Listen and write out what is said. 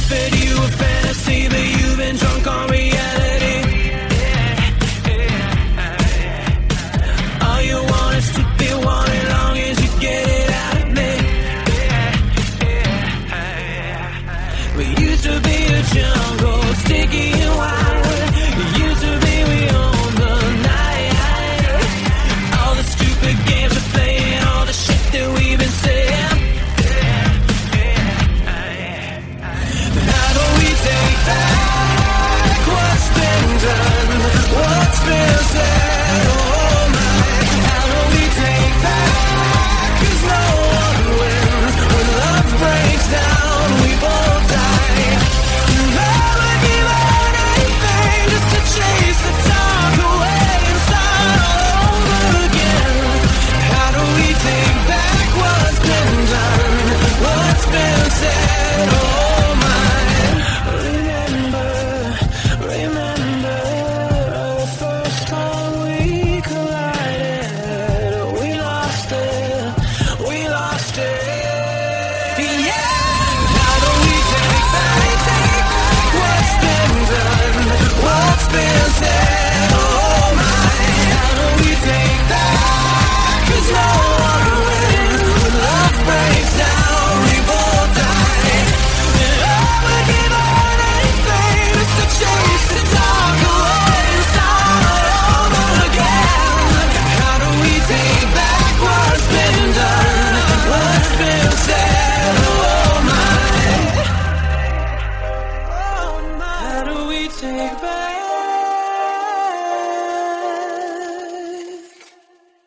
offered you a fantasy, but you've been drunk on reality. All you want is to be wanted, long as you get it out of me. We used to be a jungle, sticky and wild. It used to be we owned the night. All the stupid games we're playing, all the shit that we've been saying. How do we take back what's been done, what's been said? Oh my, how do we take back? 'Cause no one wins when love breaks down, we both die. I would give anything just to chase the dark away and start all over again. How do we take back what's been done, what's been said? Oh my, remember the first time we collided. We lost it. Yeah. How do we take back what's been done, what's been said? Oh my, how do we take back? 'Cause no one wins when love breaks down, we both die. And I would give anything just to chase the dark away and start all over again. How do we take back what's been done, what's been said? Oh my, how do we take back?